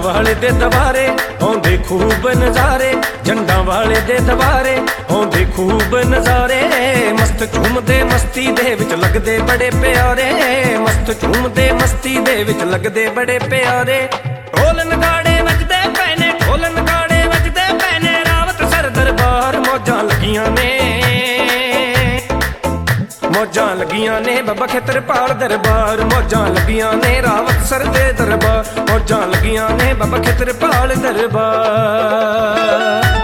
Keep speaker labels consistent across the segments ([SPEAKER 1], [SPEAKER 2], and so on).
[SPEAKER 1] वाले दे दवारे आउंदे खूब नज़ारे, झंडा वाले दे दवारे आउंदे खूब नज़ारे। मस्त झूमदे मस्ती दे विच लगदे बड़े प्यारे, मस्त झूमदे मस्ती दे विच लगदे बड़े प्यारे। ढोल नगाड़े वजदे पैने, ढोल नगाड़े वजदे पैने, रावत सर दरबार मौजां लगियां ने, मौजां लगियां ने। बाबा खेतरपाल दरबार मौजां लगियां ने, रावत सर दे दरबार मौजां लगियां ने, बाबा खेतरपाल दरबार।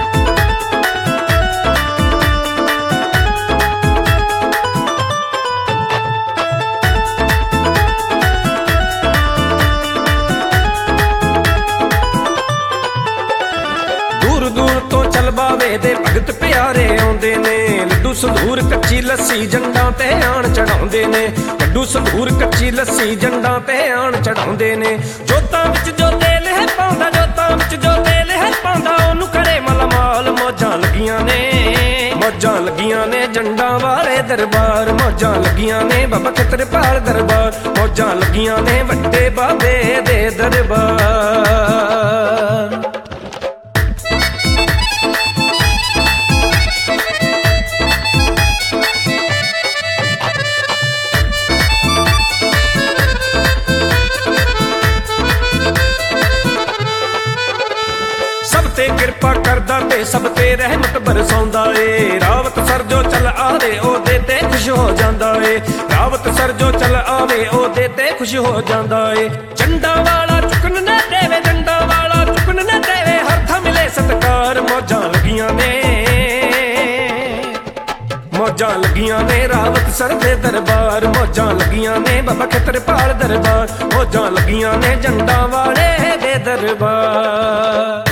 [SPEAKER 1] दूर दूर तो चल बावे दे भगत प्यारे आउंदे ने, लड्डू संधूर कच्ची लस्सी जंडां ते आण चढ़ाउंदे ने, लड्डू संधूर कच्ची लस्सी जंडां ते आण चढ़ाउंदे ने। जोतां विच जो तेल है पाउंदा, जोतां विच जो तेल है पाउंदा, ओनू करे मलमाल मौजां लगियां ने, मौजां लगियां ने। झंडा वाले दरबार मौजां लगियां ने, बाबा खेतरपाल दरबार मौजां लगियां ने, वड्डे बाबे दे दरबार। सब ते किरपा करदा ते सब ते रहमत बरसाउंदा ए, रावत सर जो चल आवे ओदे ते खुश हो जांदा ए, रावत सर जो चल आवे ओदे ते खुश हो जांदा ए। झंडा वाला चुकन न देवे, झंडा वाला चुकन न देवे, हर था मिले सत्कार मौजां लगियां ने, मौजां लगियां ने। रावत सर दे दरबार मौजां लगियां ने, बाबा खेतरपाल दरबार मौजां लगियां ने, झंडा वाले दे दरबार।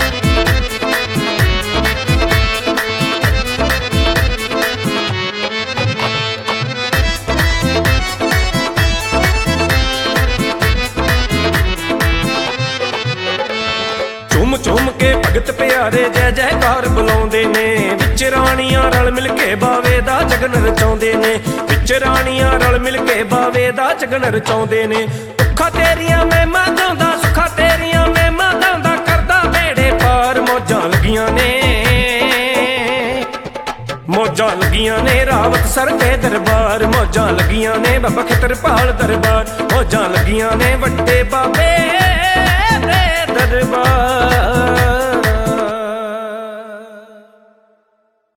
[SPEAKER 1] झूम झूम के भगत प्यारे जय जयकार बुलाउंदे ने, विच राणियां रल मिल के बावे दा जगन रचाउंदे ने, विच राणियां रल मिल के बावे दा जगन रचाउंदे ने। सुखा तेरियां महिमा गाउंदा, सुखा तेरियां महिमा गाउंदा, करदा बेड़े पार मौजां लगियां ने, मौजां लगियां ने। रावत सर दे दरबार मौजां लगियां ने, बाबा खेतरपाल दरबार मौजां लगियां ने, वड्डे बाबे